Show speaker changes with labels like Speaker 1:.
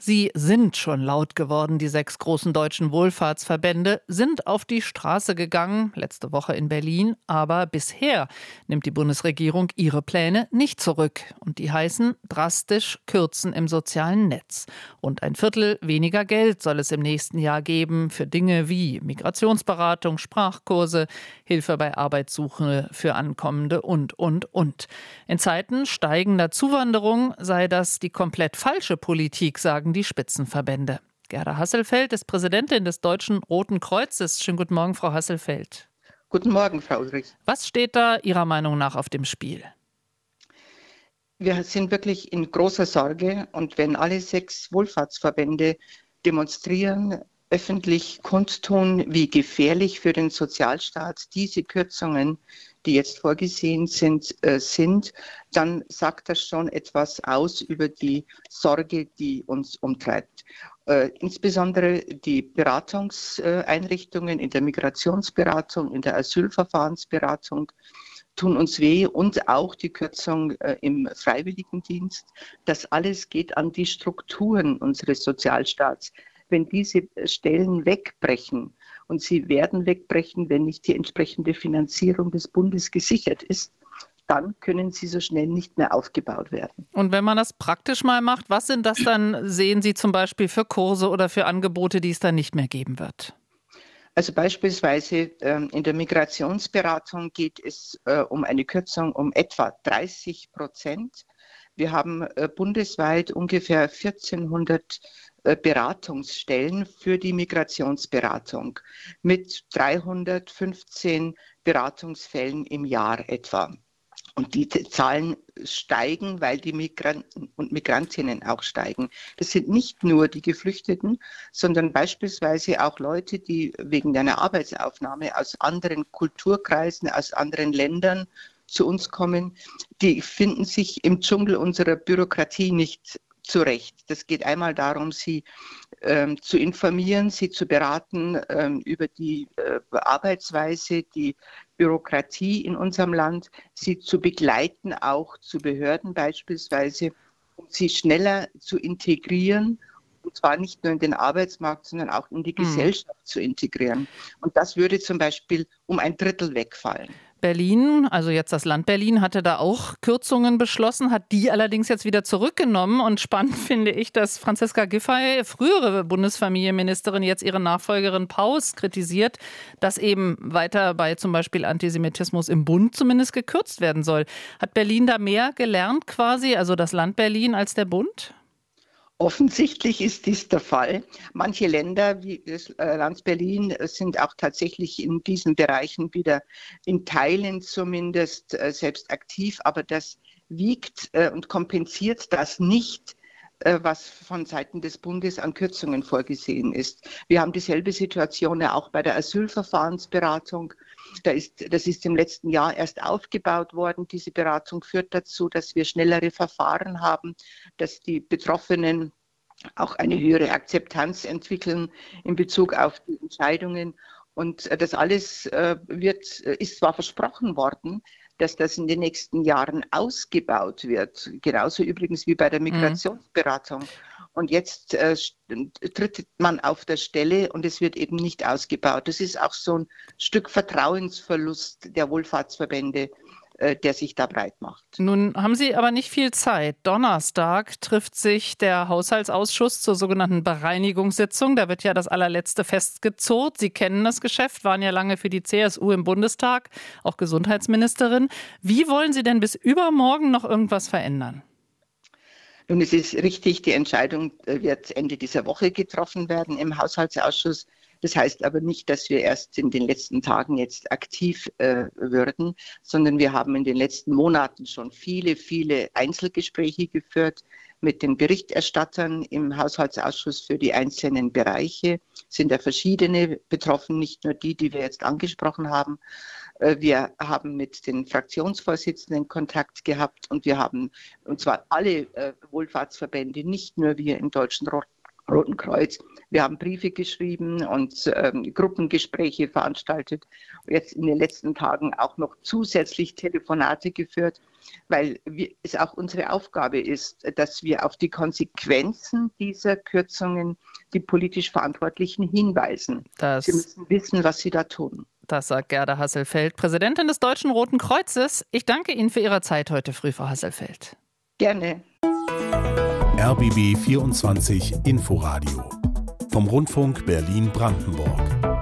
Speaker 1: Sie sind schon laut geworden, die 6 großen deutschen Wohlfahrtsverbände sind auf die Straße gegangen, letzte Woche in Berlin, aber bisher nimmt die Bundesregierung ihre Pläne nicht zurück. Und die heißen drastisch kürzen im sozialen Netz. Und 1/4 weniger Geld soll es im nächsten Jahr geben für Dinge wie Migrationsberatung, Sprachkurse, Hilfe bei Arbeitssuche für Ankommende und. In Zeiten steigender Zuwanderung sei das die komplett falsche Politik, sagen die Spitzenverbände. Gerda Hasselfeld ist Präsidentin des Deutschen Roten Kreuzes. Schönen guten Morgen, Frau Hasselfeld.
Speaker 2: Guten Morgen, Frau Ulrich.
Speaker 1: Was steht da Ihrer Meinung nach auf dem Spiel?
Speaker 2: Wir sind wirklich in großer Sorge, und wenn alle 6 Wohlfahrtsverbände demonstrieren, öffentlich kundtun, wie gefährlich für den Sozialstaat diese Kürzungen, die jetzt vorgesehen sind, dann sagt das schon etwas aus über die Sorge, die uns umtreibt. Insbesondere die Beratungseinrichtungen in der Migrationsberatung, in der Asylverfahrensberatung tun uns weh, und auch die Kürzung im Freiwilligendienst. Das alles geht an die Strukturen unseres Sozialstaats. Wenn diese Stellen wegbrechen, und sie werden wegbrechen, wenn nicht die entsprechende Finanzierung des Bundes gesichert ist, dann können sie so schnell nicht mehr aufgebaut werden.
Speaker 1: Und wenn man das praktisch mal macht, was sind das dann, sehen Sie zum Beispiel für Kurse oder für Angebote, die es dann nicht mehr geben wird?
Speaker 2: Also beispielsweise in der Migrationsberatung geht es um eine Kürzung um etwa 30%. Wir haben bundesweit ungefähr 1400 Beratungsstellen für die Migrationsberatung mit 315 Beratungsfällen im Jahr etwa. Und die Zahlen steigen, weil die Migranten und Migrantinnen auch steigen. Das sind nicht nur die Geflüchteten, sondern beispielsweise auch Leute, die wegen einer Arbeitsaufnahme aus anderen Kulturkreisen, aus anderen Ländern zu uns kommen. Die finden sich im Dschungel unserer Bürokratie nicht zurecht. Das geht einmal darum, sie zu informieren, sie zu beraten über die Arbeitsweise, die Bürokratie in unserem Land, sie zu begleiten, auch zu Behörden beispielsweise, um sie schneller zu integrieren, und zwar nicht nur in den Arbeitsmarkt, sondern auch in die Gesellschaft zu integrieren. Und das würde zum Beispiel um 1/3 wegfallen.
Speaker 1: Berlin, also jetzt das Land Berlin, hatte da auch Kürzungen beschlossen, hat die allerdings jetzt wieder zurückgenommen. Und spannend finde ich, dass Franziska Giffey, frühere Bundesfamilienministerin, jetzt ihre Nachfolgerin Paus kritisiert, dass eben weiter bei zum Beispiel Antisemitismus im Bund zumindest gekürzt werden soll. Hat Berlin da mehr gelernt quasi, also das Land Berlin, als der Bund?
Speaker 2: Offensichtlich ist dies der Fall. Manche Länder wie das Land Berlin sind auch tatsächlich in diesen Bereichen wieder in Teilen zumindest selbst aktiv, aber das wiegt und kompensiert das nicht, was von Seiten des Bundes an Kürzungen vorgesehen ist. Wir haben dieselbe Situation ja auch bei der Asylverfahrensberatung. Das ist im letzten Jahr erst aufgebaut worden. Diese Beratung führt dazu, dass wir schnellere Verfahren haben, dass die Betroffenen auch eine höhere Akzeptanz entwickeln in Bezug auf die Entscheidungen. Und das alles ist zwar versprochen worden, dass das in den nächsten Jahren ausgebaut wird. Genauso übrigens wie bei der Migrationsberatung. Und jetzt tritt man auf der Stelle und es wird eben nicht ausgebaut. Das ist auch so ein Stück Vertrauensverlust der Wohlfahrtsverbände, der sich da breit macht.
Speaker 1: Nun haben Sie aber nicht viel Zeit. Donnerstag trifft sich der Haushaltsausschuss zur sogenannten Bereinigungssitzung. Da wird ja das allerletzte festgezurrt. Sie kennen das Geschäft, waren ja lange für die CSU im Bundestag, auch Gesundheitsministerin. Wie wollen Sie denn bis übermorgen noch irgendwas verändern?
Speaker 2: Nun, es ist richtig, die Entscheidung wird Ende dieser Woche getroffen werden im Haushaltsausschuss. Das heißt aber nicht, dass wir erst in den letzten Tagen jetzt aktiv würden, sondern wir haben in den letzten Monaten schon viele Einzelgespräche geführt mit den Berichterstattern im Haushaltsausschuss für die einzelnen Bereiche. Es sind ja verschiedene betroffen, nicht nur die wir jetzt angesprochen haben. Wir haben mit den Fraktionsvorsitzenden Kontakt gehabt, und wir haben, und zwar alle Wohlfahrtsverbände, nicht nur wir im Deutschen Roten Kreuz. Wir haben Briefe geschrieben und Gruppengespräche veranstaltet. Jetzt in den letzten Tagen auch noch zusätzlich Telefonate geführt, weil es auch unsere Aufgabe ist, dass wir auf die Konsequenzen dieser Kürzungen die politisch Verantwortlichen hinweisen. Sie müssen wissen, was sie da tun.
Speaker 1: Das sagt Gerda Hasselfeld, Präsidentin des Deutschen Roten Kreuzes. Ich danke Ihnen für Ihre Zeit heute früh, Frau Hasselfeld.
Speaker 2: Gerne.
Speaker 3: RBB 24 Inforadio vom Rundfunk Berlin-Brandenburg.